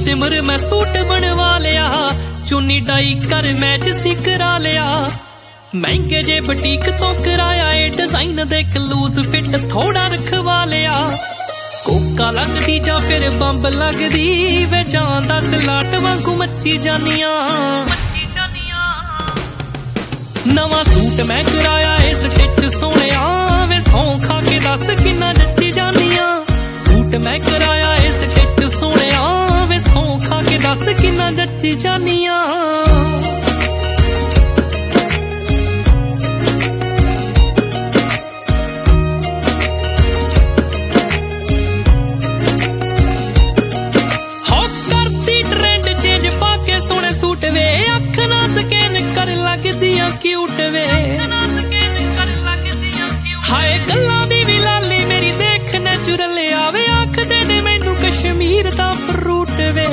सिमर मैं सूट बनवा लिया, चुन्नी डाई कर मैच सी करा लिया। महंगे जे बुटीक तो कराया ए डिजाइन देख लूज फिट थोड़ा रखवा लिया। कोका लगदी जा फिर बंब लगदी वे जान दस लाट वांगू मच्ची जानिया। नवा सूट मैं कराया ए स्टिच सोहणिया वे सौं खा के दस किन्ना जच्ची जानिया। सूट मैं कराया ए स्टिच सोहणिया वे सौं खा के दस किन्ना जच्ची जानिया। सूट वे अख ना स्कैन कर लगदियां क्यूट वे, हाय गल्लां दी भी लाली मेरी देख नैचुरल आवे। आख दे दे मैनू कश्मीर दा फ्रूट वे।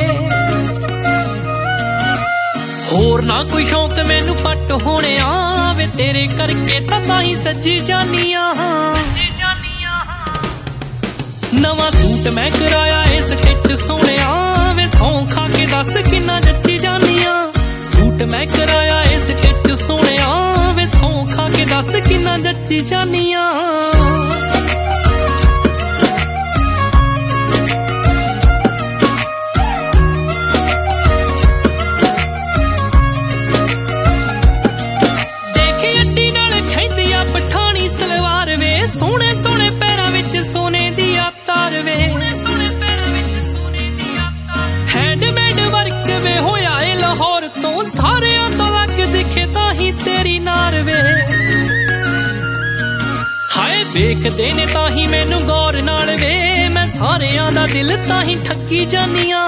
होर ना कोई शौक मैनू पट होने आवे, तेरे करके तां ही सजी जानिया। नवा सूट मैं कराया ए स्टिच सोहणिया वे सौं खा के दस किन्ना जच्ची जानिया। सूट मैं कराया ए स्टिच सोहणिया वे सौं खा के दस किन्ना जच्ची जानिया। देखी अड्डी नाल खैंदिया पठानी सलवार वे, सोहणे सोहणे पैरां विच सोने दी तार वे। हैंडमेड वर्क वे होया ए लाहौर तो, सारे तो लग दिखे ताही तेरी नार वे। हाय वेखदे ने ताही मैनू गौर नाल वे, मैं सारेयां दा दिल ताही ठगी जानिया।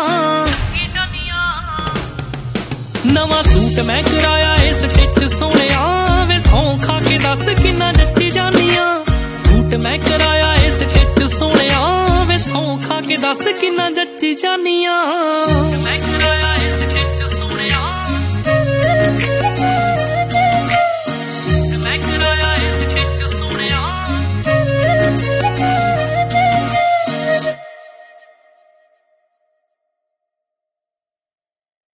नवा सूट मैं कराया ए स्टिच सोहणिया वे सौं खा के दस किन्ना जच्ची जानिया। सूट मैं कराया ए स्टिच सोहणिया वे सौं खा के दस किन्ना जच्ची जानिया।